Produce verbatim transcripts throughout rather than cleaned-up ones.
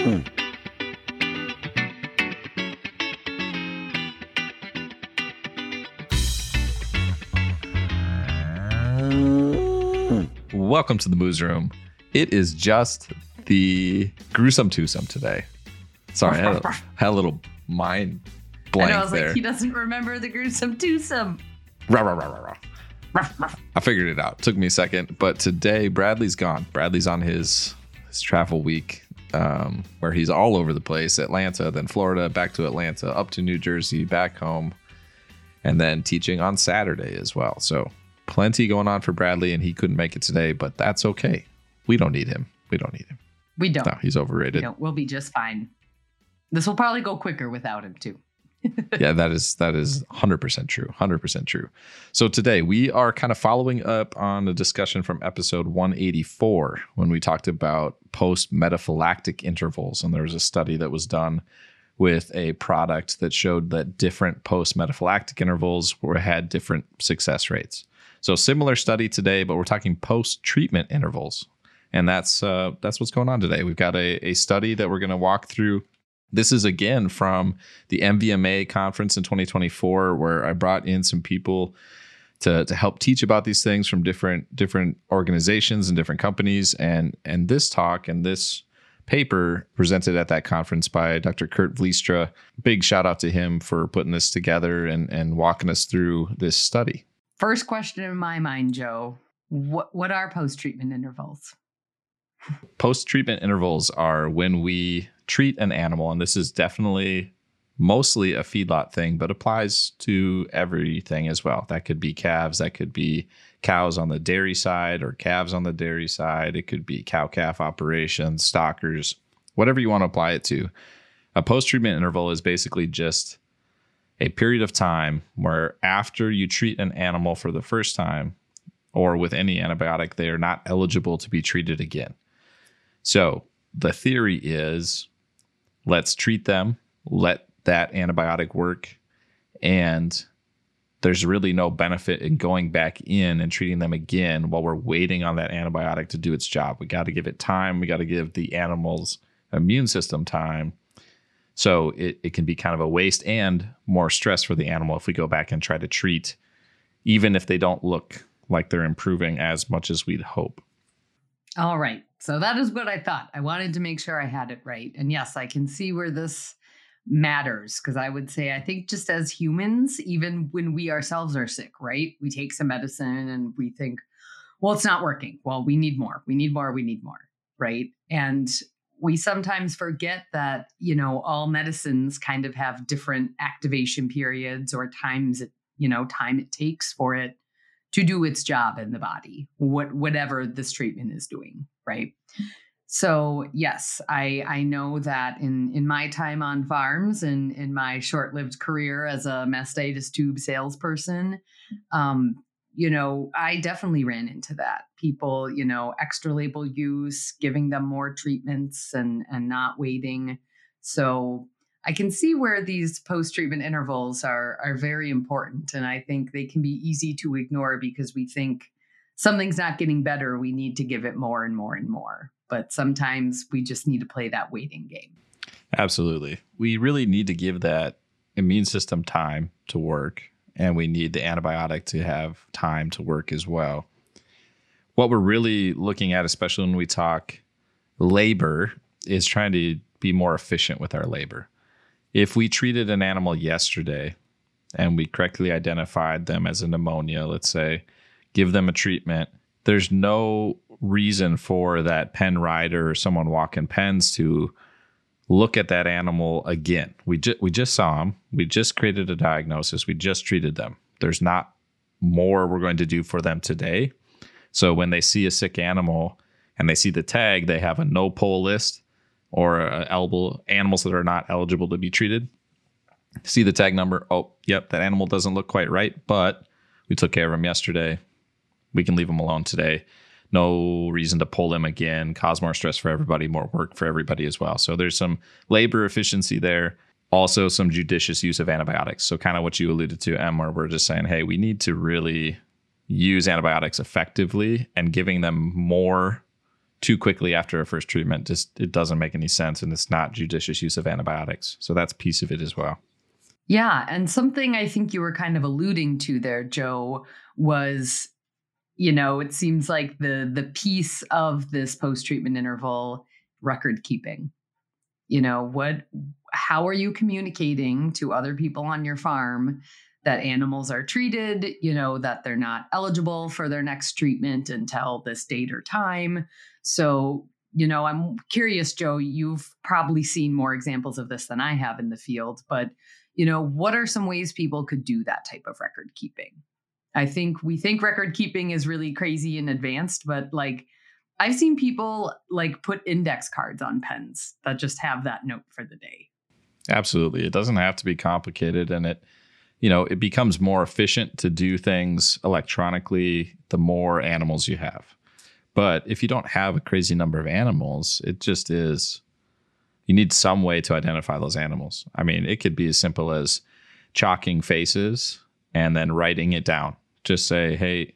Welcome to the Booze Room. It is just the gruesome twosome today. Sorry, I had a, had a little mind blank there. I know, I was there. Like, he doesn't remember the gruesome twosome. Rah, rah, rah, rah, rah. I figured it out. Took me a second, but today Bradley's gone. Bradley's on his his travel week, um, where he's all over the place. Atlanta, then Florida, back to Atlanta, up to New Jersey, back home, and then teaching on Saturday as well. So plenty going on for Bradley, and he couldn't make it today, but that's okay. We don't need him. We don't need him. We don't. No, he's overrated. We don't. We'll be just fine. This will probably go quicker without him too. Yeah, that is that is one hundred percent true. one hundred percent true. So today we are kind of following up on a discussion from episode one eighty-four when we talked about post-metaphylactic intervals. And there was a study that was done with a product that showed that different post-metaphylactic intervals were had different success rates. So similar study today, but we're talking post-treatment intervals. And that's uh, that's what's going on today. We've got a, a study that we're going to walk through. This is, again, from the M V M A conference in twenty twenty-four, where I brought in some people to, to help teach about these things from different different organizations and different companies. And, and this talk and this paper presented at that conference by Doctor Kurt Vliestra. Big shout out to him for putting this together and, and walking us through this study. First question in my mind, Joe, what, what are post-treatment intervals? Post-treatment intervals are when we treat an animal, and this is definitely mostly a feedlot thing, but applies to everything as well. That could be calves, that could be cows on the dairy side or calves on the dairy side. It could be cow-calf operations, stockers, whatever you want to apply it to. A post-treatment interval is basically just a period of time where after you treat an animal for the first time or with any antibiotic, they are not eligible to be treated again. So the theory is, let's treat them, let that antibiotic work, and there's really no benefit in going back in and treating them again while we're waiting on that antibiotic to do its job. We got to give it time. We got to give the animal's immune system time. So it, it can be kind of a waste and more stress for the animal if we go back and try to treat, even if they don't look like they're improving as much as we'd hope. All right. So that is what I thought. I wanted to make sure I had it right. And yes, I can see where this matters, because I would say, I think just as humans, even when we ourselves are sick, right? We take some medicine and we think, well, it's not working. Well, we need more. We need more. We need more. Right. And we sometimes forget that, you know, all medicines kind of have different activation periods or times, it, you know, time it takes for it to do its job in the body, what, whatever this treatment is doing, right? So yes, I I know that in, in my time on farms and in my short-lived career as a mastitis tube salesperson, um, you know, I definitely ran into that. People, you know, extra label use, giving them more treatments and and not waiting. So I can see where these post-treatment intervals are are very important. And I think they can be easy to ignore because we think something's not getting better. We need to give it more and more and more. But sometimes we just need to play that waiting game. Absolutely. We really need to give that immune system time to work, and we need the antibiotic to have time to work as well. What we're really looking at, especially when we talk labor, is trying to be more efficient with our labor. If we treated an animal yesterday and we correctly identified them as a pneumonia, let's say, give them a treatment, there's no reason for that pen rider or someone walking pens to look at that animal again. We just we just saw them. We just created a diagnosis. We just treated them. There's not more we're going to do for them today. So when they see a sick animal and they see the tag, they have a no pull list or a eligible animals that are not eligible to be treated. See the tag number. Oh, yep, that animal doesn't look quite right, but we took care of him yesterday. We can leave him alone today. No reason to pull him again, cause more stress for everybody, more work for everybody as well. So there's some labor efficiency there. Also some judicious use of antibiotics. So kind of what you alluded to, Em, where we're just saying, hey, we need to really use antibiotics effectively, and giving them more too quickly after a first treatment, just it doesn't make any sense, and it's not judicious use of antibiotics. So that's a piece of it as well. Yeah. And something I think you were kind of alluding to there, Joe, was, you know, it seems like the the piece of this post-treatment interval, record keeping. You know, what how are you communicating to other people on your farm that animals are treated, you know, that they're not eligible for their next treatment until this date or time? So, you know, I'm curious, Joe, you've probably seen more examples of this than I have in the field, but, you know, what are some ways people could do that type of record keeping? I think we think record keeping is really crazy and advanced, but like I've seen people like put index cards on pens that just have that note for the day. Absolutely. It doesn't have to be complicated, and it, you know, it becomes more efficient to do things electronically the more animals you have. But if you don't have a crazy number of animals, it just is, you need some way to identify those animals. I mean, it could be as simple as chalking faces and then writing it down. Just say, hey,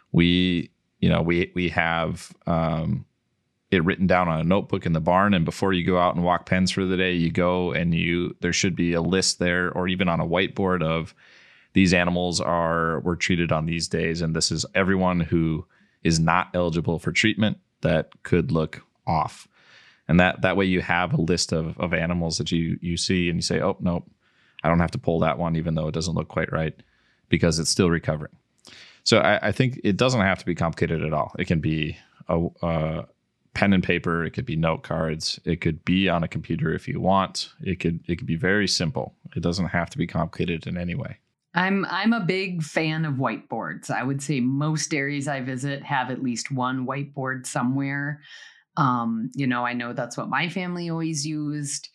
we, you know, we, we have, um, it written down on a notebook in the barn, and before you go out and walk pens for the day, you go and you there should be a list there, or even on a whiteboard, of these animals are were treated on these days, and this is everyone who is not eligible for treatment that could look off. And that that way you have a list of of animals that you you see, and you say, oh nope, I don't have to pull that one even though it doesn't look quite right, because it's still recovering. So I, I think it doesn't have to be complicated at all. It can be a, a pen and paper. It could be note cards. It could be on a computer if you want. It could it could be very simple. It doesn't have to be complicated in any way. I'm I'm a big fan of whiteboards. I would say most areas I visit have at least one whiteboard somewhere. Um, you know, I know that's what my family always used.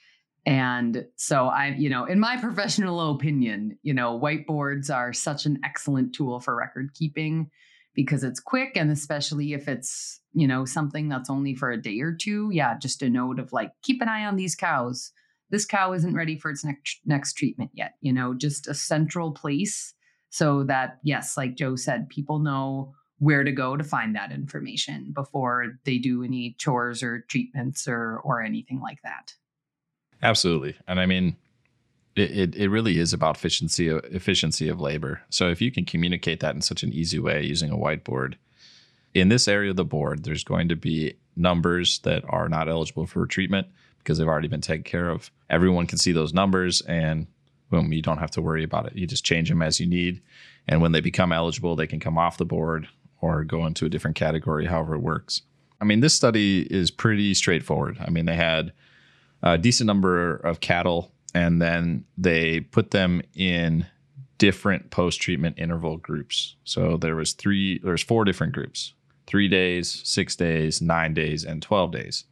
And so I, you know, in my professional opinion, you know, whiteboards are such an excellent tool for record keeping because it's quick. And especially if it's, you know, something that's only for a day or two. Yeah. Just a note of like, keep an eye on these cows. This cow isn't ready for its next, next treatment yet. You know, just a central place so that, yes, like Joe said, people know where to go to find that information before they do any chores or treatments or or anything like that. Absolutely. And I mean, it, it, it really is about efficiency, efficiency of labor. So if you can communicate that in such an easy way using a whiteboard, in this area of the board, there's going to be numbers that are not eligible for treatment because they've already been taken care of. Everyone can see those numbers, and boom, you don't have to worry about it. You just change them as you need. And when they become eligible, they can come off the board or go into a different category, however it works. I mean, this study is pretty straightforward. I mean, they had a decent number of cattle, and then they put them in different post-treatment interval groups. So there was three, there's four different groups: three days, six days, nine days, and twelve days.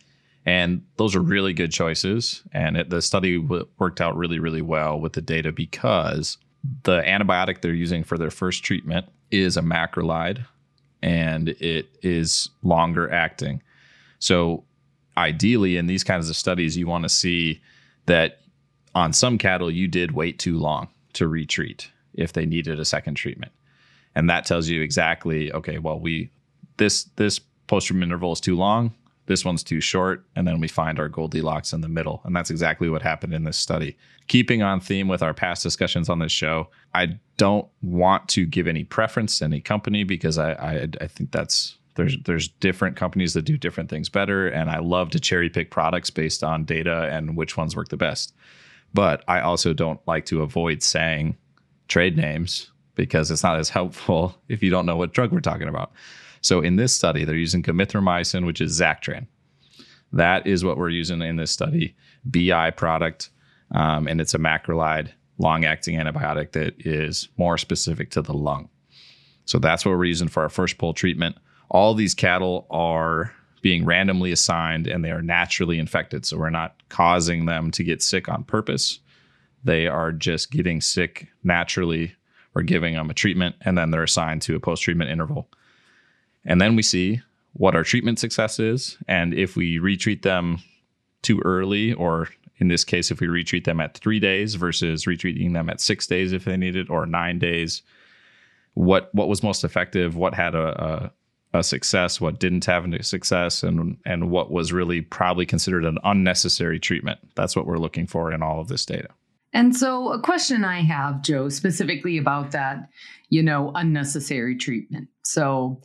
And those are really good choices. And it, the study w- worked out really, really well with the data because the antibiotic they're using for their first treatment is a macrolide, and it is longer acting. So ideally, in these kinds of studies, you want to see that on some cattle, you did wait too long to retreat if they needed a second treatment. And that tells you exactly, okay, well, we this this post-treatment interval is too long. This one's too short. And then we find our Goldilocks in the middle. And that's exactly what happened in this study. Keeping on theme with our past discussions on this show, I don't want to give any preference to any company because I I, I think that's There's there's different companies that do different things better, and I love to cherry pick products based on data and which ones work the best. But I also don't like to avoid saying trade names because it's not as helpful if you don't know what drug we're talking about. So in this study, they're using gomithramycin, which is Zactran. That is what we're using in this study, B I product, um, and it's a macrolide, long-acting antibiotic that is more specific to the lung. So that's what we're using for our first pull treatment. All these cattle are being randomly assigned, and they are naturally infected. So we're not causing them to get sick on purpose. They are just getting sick naturally. We're giving them a treatment, and then they're assigned to a post-treatment interval. And then we see what our treatment success is. And if we retreat them too early, or in this case, if we retreat them at three days versus retreating them at six days if they need it, or nine days, what, what was most effective, what had a, a a success, what didn't have a success, and and what was really probably considered an unnecessary treatment. That's what we're looking for in all of this data. And so a question I have, Joe, specifically about that, you know, unnecessary treatment. So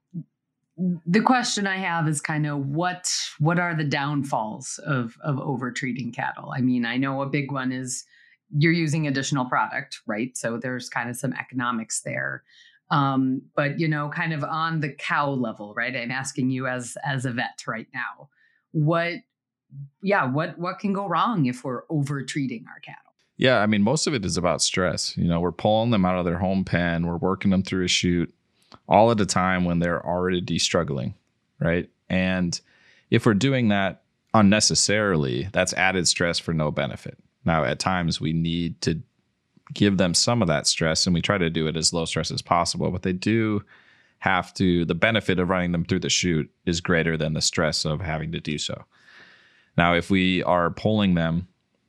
the question I have is kind of what what are the downfalls of of overtreating cattle? I mean, I know a big one is you're using additional product, right? So there's kind of some economics there. Um, but you know, kind of on the cow level, right? I'm asking you as as a vet right now, what yeah, what what can go wrong if we're overtreating our cattle? Yeah, I mean, most of it is about stress. You know, we're pulling them out of their home pen, we're working them through a chute, all at a time when they're already struggling, right? And if we're doing that unnecessarily, that's added stress for no benefit. Now, at times we need to give them some of that stress, and we try to do it as low stress as possible, but they do have to, the benefit of running them through the chute is greater than the stress of having to do so. Now, if we are pulling them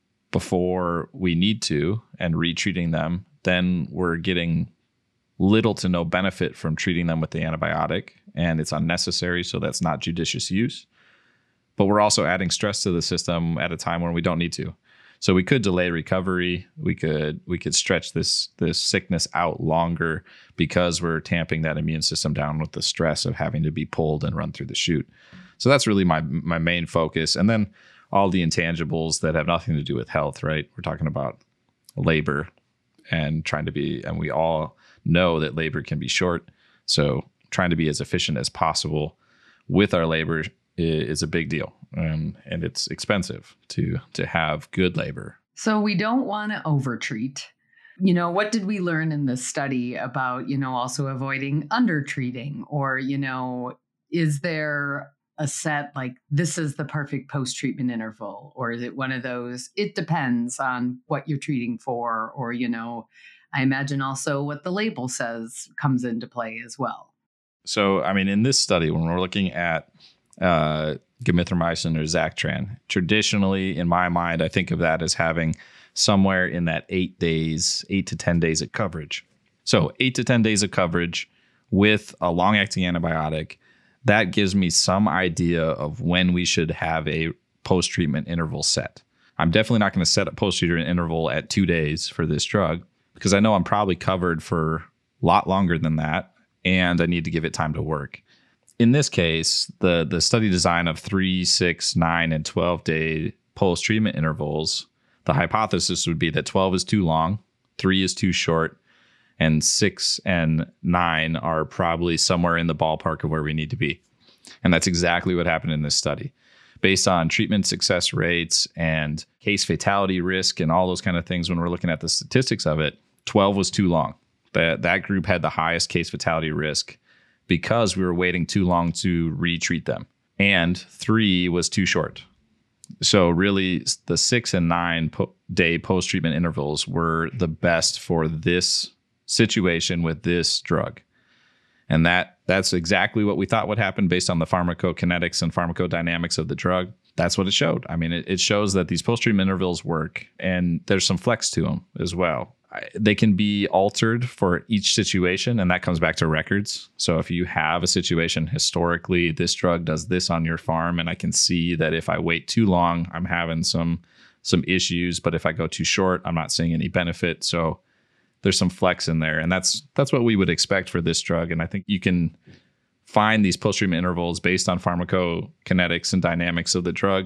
before we need to and retreating them, then we're getting little to no benefit from treating them with the antibiotic, and it's unnecessary, so that's not judicious use. But we're also adding stress to the system at a time when we don't need to. So we could delay recovery. We could we could stretch this this sickness out longer because we're tamping that immune system down with the stress of having to be pulled and run through the chute. So that's really my my main focus. And then all the intangibles that have nothing to do with health, right? We're talking about labor and trying to be, and we all know that labor can be short. So trying to be as efficient as possible with our labor is a big deal, um, and it's expensive to to have good labor. So we don't want to overtreat. You know, what did we learn in this study about, you know, also avoiding undertreating? Or, you know, is there a set, like, this is the perfect post-treatment interval? Or is it one of those, it depends on what you're treating for? Or, you know, I imagine also what the label says comes into play as well. So, I mean, in this study, when we're looking at uh, gomithramycin or Zactran, traditionally, in my mind, I think of that as having somewhere in that eight days, eight to ten days of coverage. So eight to ten days of coverage with a long-acting antibiotic, that gives me some idea of when we should have a post-treatment interval set. I'm definitely not going to set a post-treatment interval at two days for this drug because I know I'm probably covered for a lot longer than that, and I need to give it time to work. In this case, the, the study design of three, six, nine, and twelve day post-treatment intervals, the hypothesis would be that twelve is too long, three is too short, and six and nine are probably somewhere in the ballpark of where we need to be. And that's exactly what happened in this study. Based on treatment success rates and case fatality risk and all those kind of things, when we're looking at the statistics of it, twelve was too long. That, that group had the highest case fatality risk because we were waiting too long to retreat them. And three was too short. So really, the six and nine po- day post-treatment intervals were the best for this situation with this drug. And that that's exactly what we thought would happen based on the pharmacokinetics and pharmacodynamics of the drug. That's what it showed. I mean, it, it shows that these post-treatment intervals work, and there's some flex to them as well. They can be altered for each situation, and that comes back to records. So if you have a situation historically, this drug does this on your farm, and I can see that if I wait too long, I'm having some some issues, but if I go too short, I'm not seeing any benefit. So there's some flex in there, and that's that's what we would expect for this drug. And I think you can find these post-treatment intervals based on pharmacokinetics and dynamics of the drug,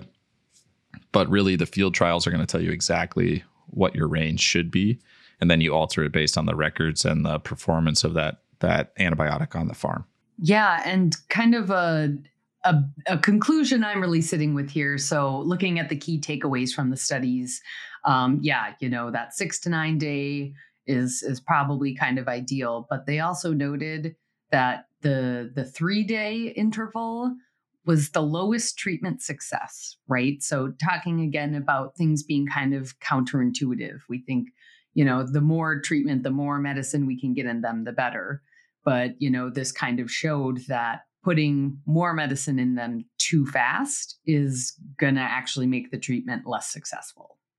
but really the field trials are going to tell you exactly what your range should be. And then you alter it based on the records and the performance of that that antibiotic on the farm. Yeah, and kind of a, a a conclusion I'm really sitting with here. So looking at the key takeaways from the studies, um, yeah, you know, that six to nine day is is probably kind of ideal. But they also noted that the the three day interval was the lowest treatment success, right? So talking again about things being kind of counterintuitive, we think, you know, the more treatment, the more medicine we can get in them, the better. But, you know, this kind of showed that putting more medicine in them too fast is going to actually make the treatment less successful.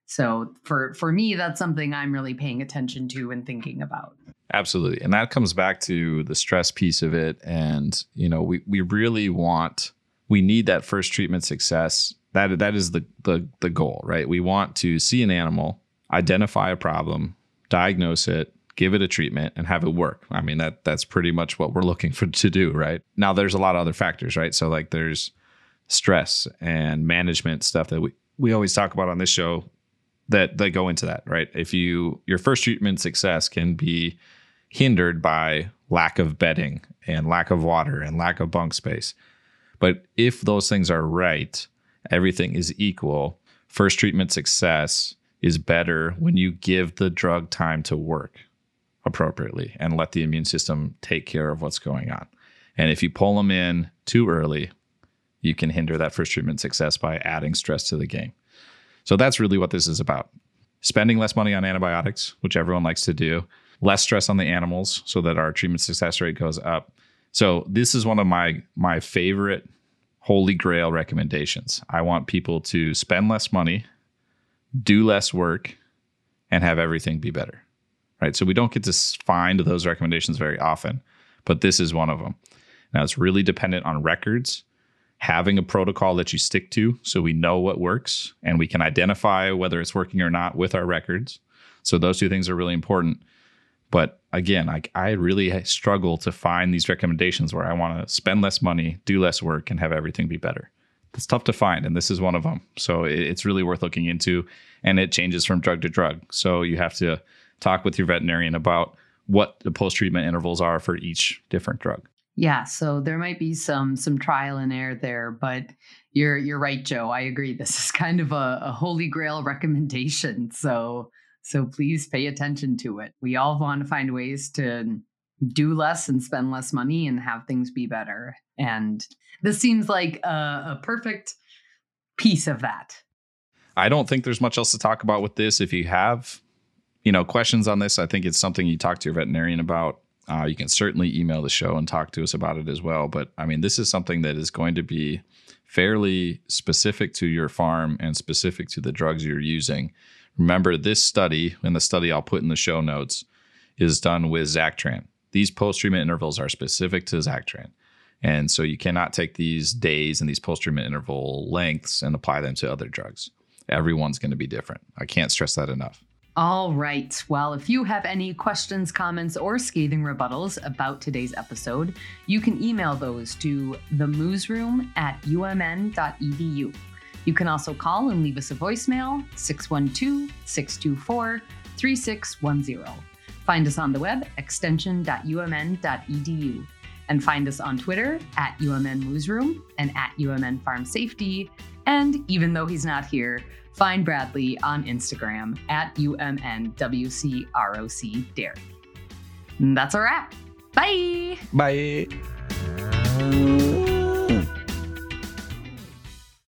So for, for me, that's something I'm really paying attention to and thinking about. Absolutely. And that comes back to the stress piece of it. And, you know, we, we really want, we need that first treatment success. That that is the, the the goal, right? We want to see an animal, identify a problem, diagnose it, give it a treatment, and have it work. I mean, that that's pretty much what we're looking for to do, right? Now, there's a lot of other factors, right? So like there's stress and management stuff that we, we always talk about on this show that, that go into that, right? If you, your first treatment success can be hindered by lack of bedding and lack of water and lack of bunk space. But if those things are right, everything is equal. First treatment success is better when you give the drug time to work appropriately and let the immune system take care of what's going on. And if you pull them in too early, you can hinder that first treatment success by adding stress to the game. So that's really what this is about. Spending less money on antibiotics, which everyone likes to do, less stress on the animals so that our treatment success rate goes up. So this is one of my my favorite holy grail recommendations. I want people to spend less money, do less work, and have everything be better, right? So we don't get to find those recommendations very often, but this is one of them. Now, it's really dependent on records, having a protocol that you stick to so we know what works and we can identify whether it's working or not with our records. So those two things are really important. But again, I, I really struggle to find these recommendations where I want to spend less money, do less work, and have everything be better. It's tough to find, and this is one of them. So it, it's really worth looking into, and it changes from drug to drug. So you have to talk with your veterinarian about what the post-treatment intervals are for each different drug. Yeah, so there might be some some trial and error there, but you're you're right, Joe. I agree. This is kind of a, a holy grail recommendation. So so please pay attention to it. We all want to find ways to do less and spend less money and have things be better. And this seems like a, a perfect piece of that. I don't think there's much else to talk about with this. If you have, you know, questions on this, I think it's something you talk to your veterinarian about. Uh, you can certainly email the show and talk to us about it as well. But I mean, this is something that is going to be fairly specific to your farm and specific to the drugs you're using. Remember, this study, and the study I'll put in the show notes, is done with Zactran. These post-treatment intervals are specific to Zactran. And so you cannot take these days and these post-treatment interval lengths and apply them to other drugs. Everyone's going to be different. I can't stress that enough. All right. Well, if you have any questions, comments, or scathing rebuttals about today's episode, you can email those to the moosroom at u m n dot e d u. You can also call and leave us a voicemail, six one two, six two four, three six one zero. Find us on the web, extension dot u m n dot e d u. And find us on Twitter at U M N Moosroom and at U M N Farm Safety. And even though he's not here, find Bradley on Instagram at U M N W C R O C Dairy. And that's a wrap. Bye. Bye.